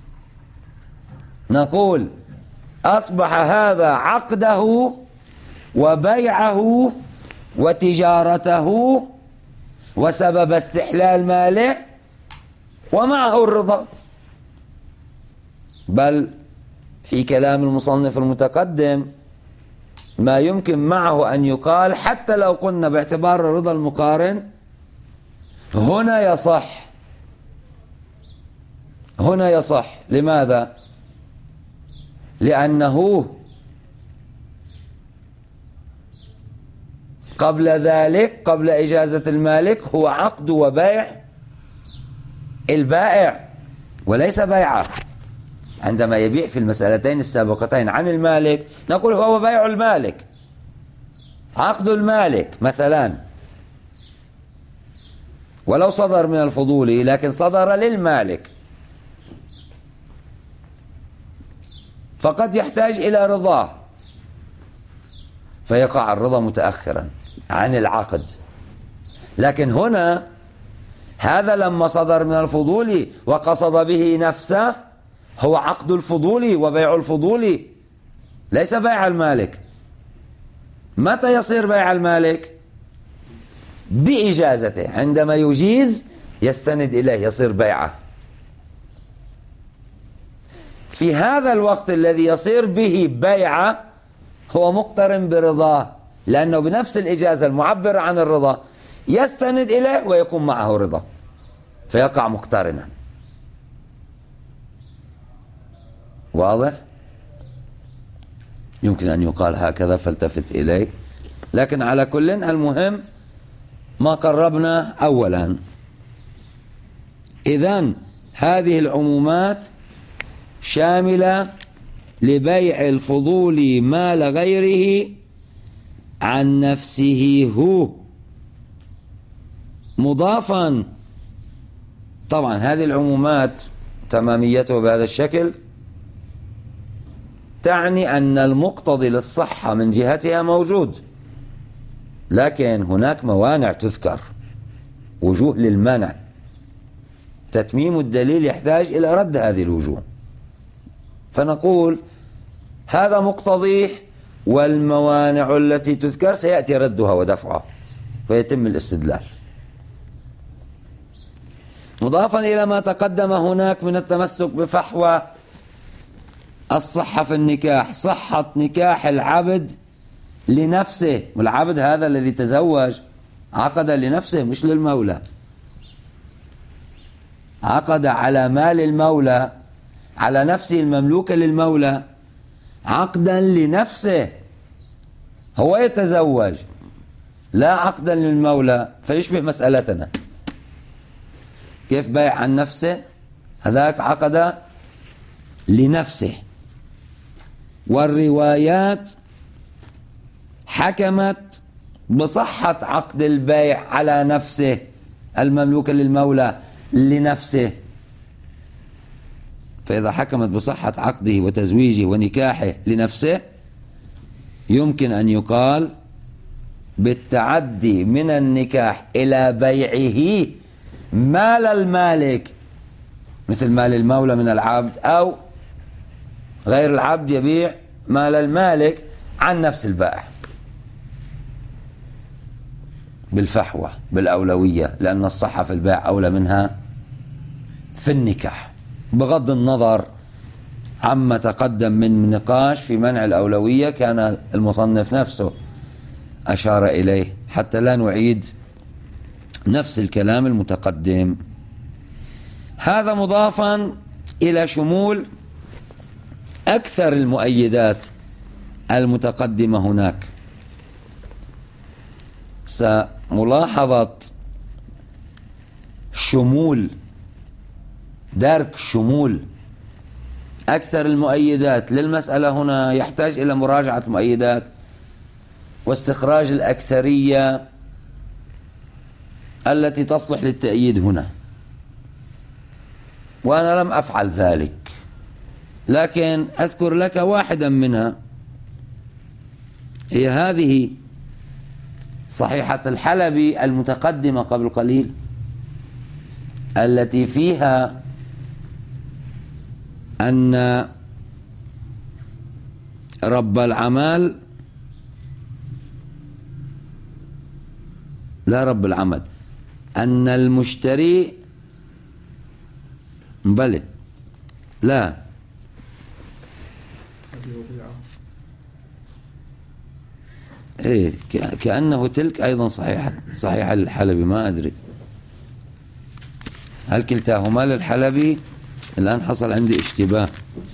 نقول أصبح هذا عقده وبيعه وتجارته وسبب استحلال ماله ومعه الرضا. بل في كلام المصنف المتقدم ما يمكن معه أن يقال حتى لو قلنا باعتبار رضا المقارن هنا يصح، هنا يصح. لماذا؟ لأنه قبل ذلك، قبل إجازة المالك، هو عقد وبيع البائع وليس بيعه. عندما يبيع في المسألتين السابقتين عن المالك نقول هو بيع المالك، عقد المالك مثلا، ولو صدر من الفضولي لكن صدر للمالك، فقد يحتاج إلى رضاه فيقع الرضا متأخرا عن العقد. لكن هنا هذا لما صدر من الفضولي وقصد به نفسه هو عقد الفضولي وبيع الفضولي ليس بيع المالك. متى يصير بيع المالك؟ بإجازته، عندما يجيز يستند إليه يصير بيعه. في هذا الوقت الذي يصير به بيعه هو مقترن برضاه، لأنه بنفس الإجازة المعبرة عن الرضا يستند إليه ويكون معه رضا فيقع مقترنا. واضح؟ يمكن أن يقال هكذا فالتفت إليه، لكن على كل المهم ما قربنا أولا. إذن هذه العمومات شاملة لبيع الفضول مال غيره عن نفسه هو مضافا. طبعا هذه العمومات تماميته بهذا الشكل تعني أن المقتضي للصحة من جهتها موجود، لكن هناك موانع تذكر، وجوه للمنع. تتميم الدليل يحتاج إلى رد هذه الوجوه، فنقول هذا مقتضيه والموانع التي تذكر سيأتي ردها ودفعها فيتم الاستدلال. مضافا إلى ما تقدم هناك من التمسك بفحوى الصحة في النكاح، صحة نكاح العبد لنفسه، والعبد هذا الذي تزوج عقد لنفسه مش للمولى، عقد على مال المولى، على نفسه المملوكة للمولى عقدا لنفسه، هو يتزوج لا عقدا للمولى، فيشبه مسألتنا. كيف بيع عن نفسه؟ هذاك عقد لنفسه. والروايات حكمت بصحة عقد البيع على نفسه المملوكة للمولى لنفسه، فإذا حكمت بصحة عقده وتزويجه ونكاحه لنفسه يمكن أن يقال بالتعدي من النكاح إلى بيعه مال المالك، مثل مال المولى من العبد، أو غير العبد يبيع مال المالك عن نفس البائع بالفحوى بالأولوية، لأن الصحة في البيع أولى منها في النكاح، بغض النظر عما تقدم من نقاش في منع الأولوية كان المصنف نفسه أشار إليه حتى لا نعيد نفس الكلام المتقدم. هذا مضافا إلى شمول أكثر المؤيدات المتقدمة هناك. ملاحظة شمول، درك شمول. أكثر المؤيدات للمسألة هنا يحتاج إلى مراجعة المؤيدات واستخراج الأكثرية التي تصلح للتأييد هنا، وأنا لم أفعل ذلك، لكن أذكر لك واحدا منها. هي هذه صحيحة الحلبي المتقدمة قبل قليل، التي فيها أن رب العمل، لا رب العمل، أن المشتري، بلى لا إيه، كأنه تلك أيضا صحيحة للحلبي، ما أدري هل كلتاهما للحلبي. الآن حصل عندي اشتباه.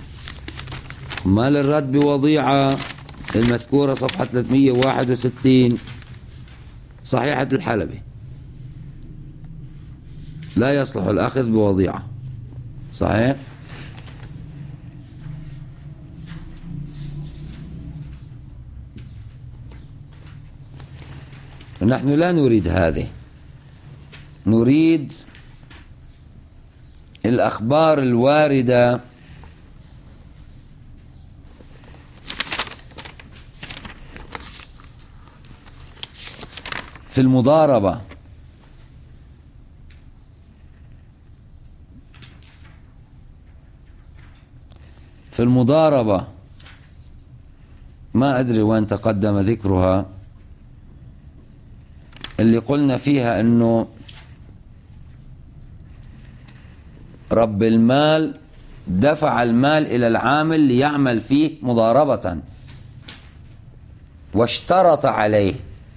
ما للرد بوضيعة المذكورة صفحة 361 صحيحة الحلبي، لا يصلح الأخذ بوضيعة. صحيح؟ نحن لا نريد هذه، نريد الأخبار الواردة في المضاربة، ما أدري وين تقدم ذكرها، اللي قلنا فيها أنه رب المال دفع المال إلى العامل ليعمل فيه مضاربة واشترط عليه.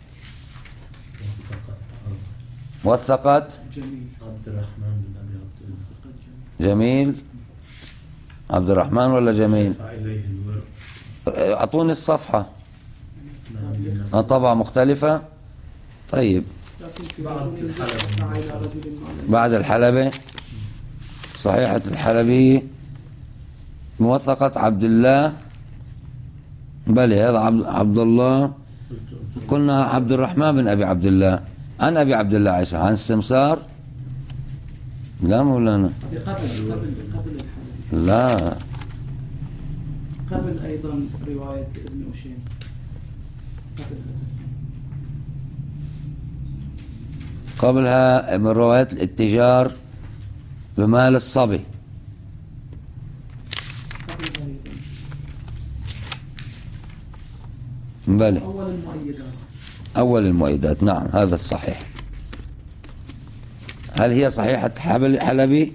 وثقت جميل عبد الرحمن ولا جميل؟ أعطوني الصفحة. طبعة مختلفة. طيب بعد الحلبي، صحيحة الحلبي، موثقة عبد الله، بلى هذا عبد الله، قلنا عبد الرحمن بن أبي عبد الله، عن أبي عبد الله عيسى، عن السمسار. لا مولانا، لا قبل أيضا رواية ابن أشيم، قبلها من رواية الاتجار بمال الصبي. بلى أول المؤيدات، نعم هذا الصحيح. هل هي صحيحة حلبي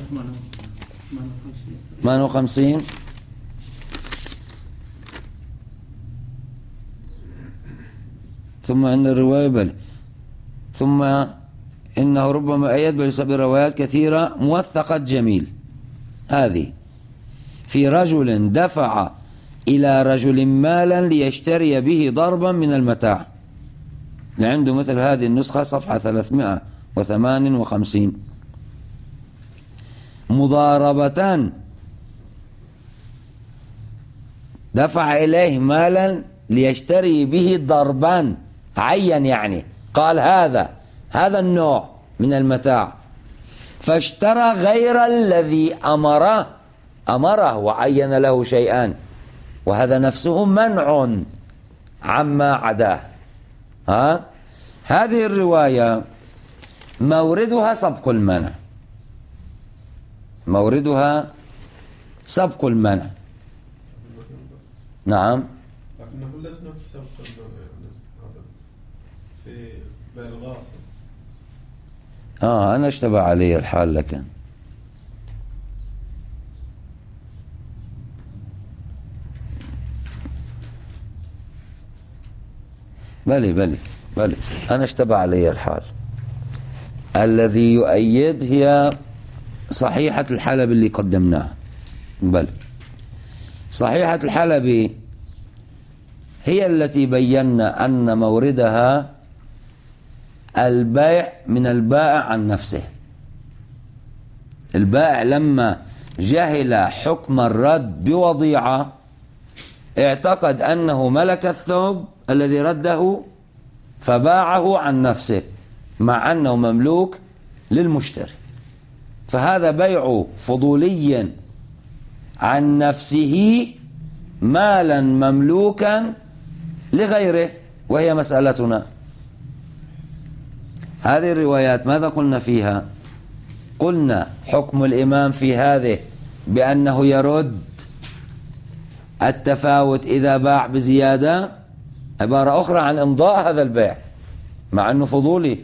58؟ ثم إن الرواية بلى، ثم إنه ربما أيد بروايات كثيرة موثقة جميل. هذه في رجل دفع إلى رجل مالا ليشتري به ضربا من المتاع، لعنده مثل هذه النسخة صفحة 358. مضاربتان، دفع إليه مالا ليشتري به ضربا، عين يعني قال هذا النوع من المتاع، فاشترى غير الذي أمره وعين له شيئان، وهذا نفسه منع عما عداه. هذه الرواية موردها سبق المنع، نعم، لكنه لسنا في سبق المنع، يعني في بالغاصب. أنا اشتبه علي الحال، لكن بلي أنا اشتبه علي الحال. الذي يؤيد هي صحيحة الحلبي اللي قدمناها. بل صحيحة الحلبي هي التي بينا أن موردها البيع من البائع عن نفسه، البائع لما جهل حكم الرد بوضيعة اعتقد أنه ملك الثوب الذي رده فباعه عن نفسه مع أنه مملوك للمشتري، فهذا بيع فضولي عن نفسه مالا مملوكا لغيره، وهي مسألتنا. هذه الروايات ماذا قلنا فيها؟ قلنا حكم الإمام في هذه بأنه يرد التفاوت إذا باع بزيادة، عبارة أخرى عن إمضاء هذا البيع مع أنه فضولي،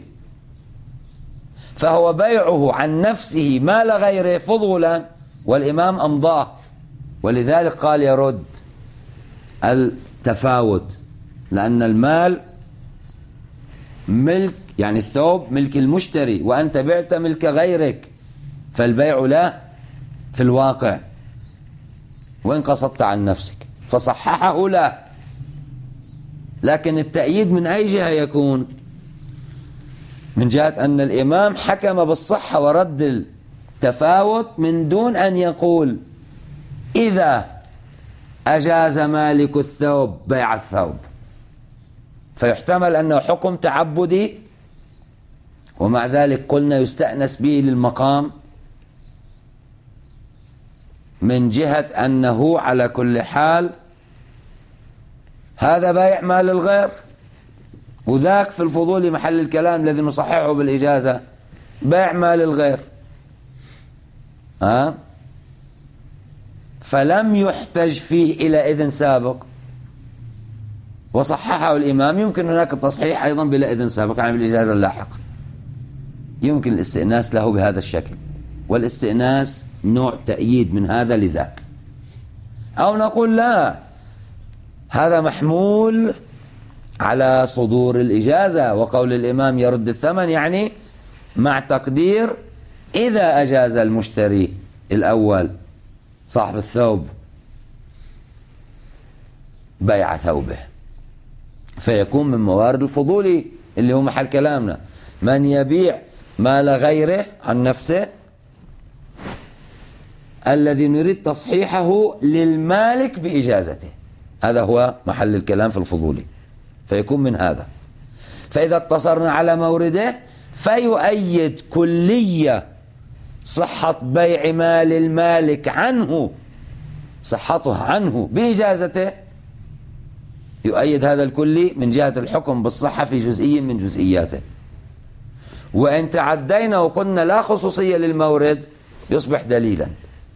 فهو بيعه عن نفسه مال غيره فضولا والإمام أمضاه، ولذلك قال يرد التفاوت، لأن المال ملك، يعني الثوب ملك المشتري وأنت بعت ملك غيرك، فالبيع لا في الواقع وإن قصدت عن نفسك، فصححه لا. لكن التأييد من أي جهة يكون؟ من جهة أن الإمام حكم بالصحة ورد التفاوت من دون أن يقول إذا أجاز مالك الثوب بيع الثوب، فيحتمل أنه حكم تعبدي، ومع ذلك قلنا يستأنس به للمقام من جهة أنه على كل حال هذا بايع مال الغير، وذاك في الفضول محل الكلام الذي نصححه بالإجازة بايع مال الغير، فلم يحتج فيه إلى إذن سابق وصححه الإمام. يمكن هناك التصحيح أيضا بلا إذن سابق، يعني بالإجازة اللاحقة يمكن الاستئناس له بهذا الشكل، والاستئناس نوع تأييد من هذا لذاك. أو نقول لا، هذا محمول على صدور الإجازة وقول الإمام يرد الثمن، يعني مع تقدير إذا أجاز المشتري الأول صاحب الثوب بيع ثوبه، فيكون من موارد الفضول اللي هو محل كلامنا، من يبيع مال غيره عن نفسه الذي نريد تصحيحه للمالك بإجازته، هذا هو محل الكلام في الفضول، فيكون من هذا. فإذا اقتصرنا على مورده فيؤيد كلية صحة بيع مال المالك عنه، صحته عنه بإجازته، يؤيد هذا الكلي من جهة الحكم بالصحة في جزئي من جزئياته. وإن تعدينا وقلنا لا خصوصية للمورد يصبح دليلا،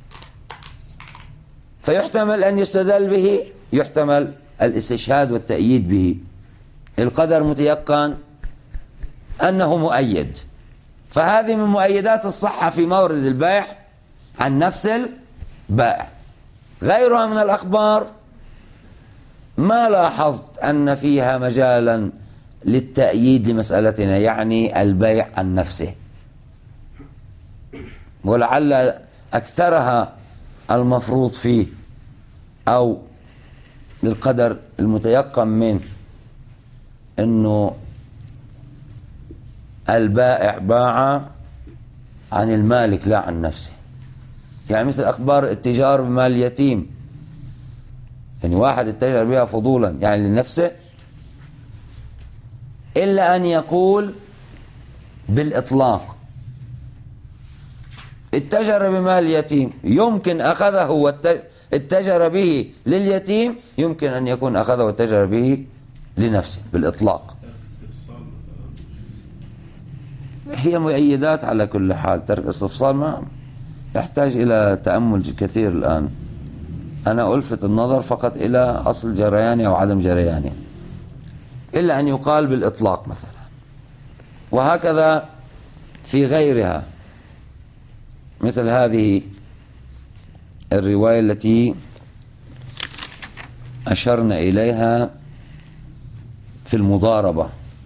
فيحتمل أن يستدل به، يحتمل الاستشهاد والتأييد به. القدر متيقن أنه مؤيد، فهذه من مؤيدات الصحة في مورد البيع عن نفس البائع. غيرها من الأخبار ما لاحظت أن فيها مجالا للتأييد لمسألتنا، يعني البيع عن نفسه، ولعل أكثرها المفروض فيه أو للقدر المتيقن منه أنه البائع باع عن المالك لا عن نفسه، يعني مثل أخبار التجار بمال اليتيم، يعني واحد اتجر بها فضولا يعني لنفسه، إلا أن يقول بالإطلاق اتجر بمال اليتيم، يمكن أخذه واتجر به لليتيم، يمكن أن يكون أخذه واتجر به لنفسه بالإطلاق. هي مؤيدات على كل حال. ترك استفصال ما يحتاج إلى تأمل كثير الآن، أنا ألفت النظر فقط إلى أصل جريانه أو عدم جريانه، إلا أن يقال بالإطلاق مثلا. وهكذا في غيرها، مثل هذه الرواية التي أشرنا إليها في المضاربة،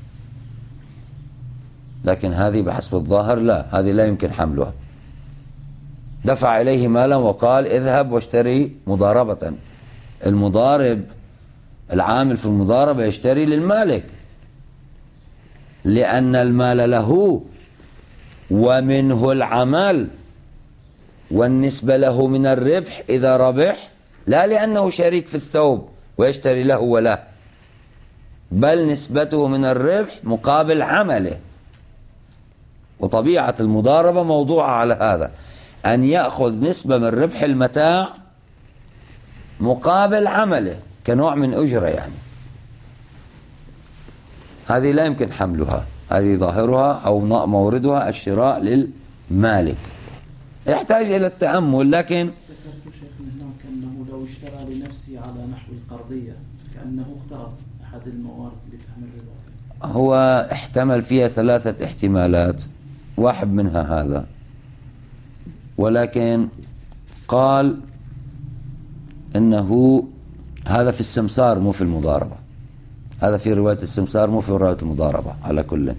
لكن هذه بحسب الظاهر لا، هذه لا يمكن حملها. دفع إليه مالا وقال اذهب واشتري مضاربة. المضارب العامل في المضاربة يشتري للمالك، لأن المال له ومنه العمل، والنسبة له من الربح إذا ربح، لا لأنه شريك في الثوب ويشتري له وله، بل نسبته من الربح مقابل عمله. وطبيعة المضاربة موضوعة على هذا، أن يأخذ نسبة من ربح المتاع مقابل عمله كنوع من أجرة يعني. هذه لا يمكن حملها، هذه ظاهرها أو موردها الشراء للمالك، يحتاج إلى التأمل. لكن ذكرت شيخ هناك أنه لو اشترى لنفسه على نحو القرضية كأنه اقترض أحد الموارد لفهم الربا. هو احتمل فيها 3 احتمالات، واحد منها هذا، ولكن قال إنه هذا في السمسار مو في المضاربة، هذا في رواية السمسار مو في رواية المضاربة. على كل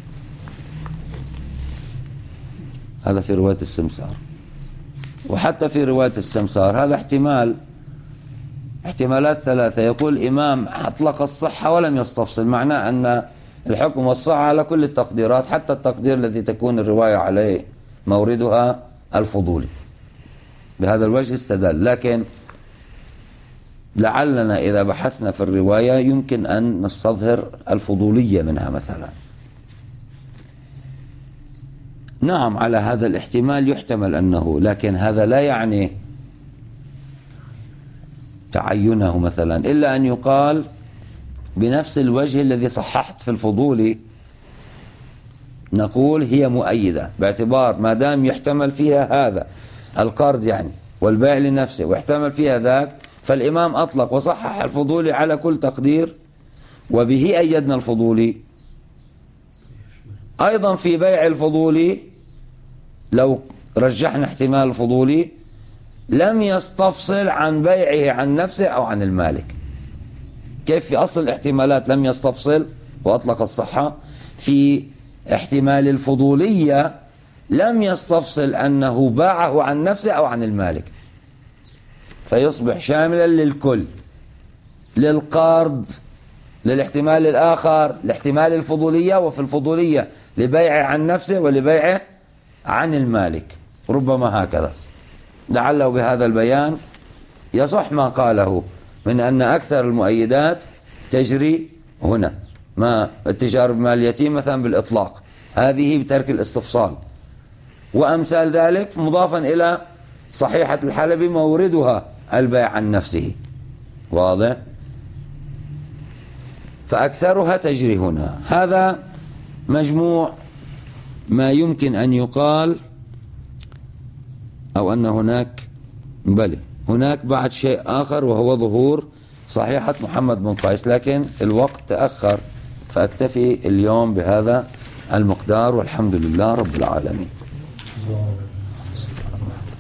هذا في رواية السمسار، وحتى في رواية السمسار هذا احتمالات 3. يقول الإمام أطلق الصحة ولم يستفصل، معناه أن الحكم والصحة على كل التقديرات، حتى التقدير الذي تكون الرواية عليه موردها الفضولي. بهذا الوجه استدل، لكن لعلنا إذا بحثنا في الرواية يمكن أن نستظهر الفضولية منها مثلا. نعم، على هذا الاحتمال يحتمل أنه، لكن هذا لا يعني تعينه مثلا، إلا أن يقال بنفس الوجه الذي صححت في الفضولي، نقول هي مؤيدة، باعتبار ما دام يحتمل فيها هذا القرض يعني والبيع لنفسه ويحتمل فيها ذاك، فالإمام أطلق وصحح الفضولي على كل تقدير، وبه أيدنا الفضولي. أيضا في بيع الفضولي لو رجحنا احتمال الفضولي لم يستفصل عن بيعه عن نفسه أو عن المالك. كيف في أصل الاحتمالات لم يستفصل وأطلق الصحة، في احتمال الفضولية لم يستفصل أنه باعه عن نفسه أو عن المالك، فيصبح شاملا للكل، للقرض، للاحتمال الآخر، لاحتمال الفضولية، وفي الفضولية لبيعه عن نفسه ولبيعه عن المالك، ربما هكذا. لعله بهذا البيان يصح ما قاله من أن أكثر المؤيدات تجري هنا، ما التجارة بمال اليتيم مثلا بالإطلاق، هذه بترك الاستفصال، وأمثال ذلك مضافا إلى صحيحة الحلبي موردها البيع عن نفسه، واضح؟ فأكثرها تجري هنا. هذا مجموع ما يمكن أن يقال، أو أن هناك بعد شيء آخر، وهو ظهور صحيحة محمد بن قيس، لكن الوقت تأخر، فأكتفي اليوم بهذا المقدار، والحمد لله رب العالمين.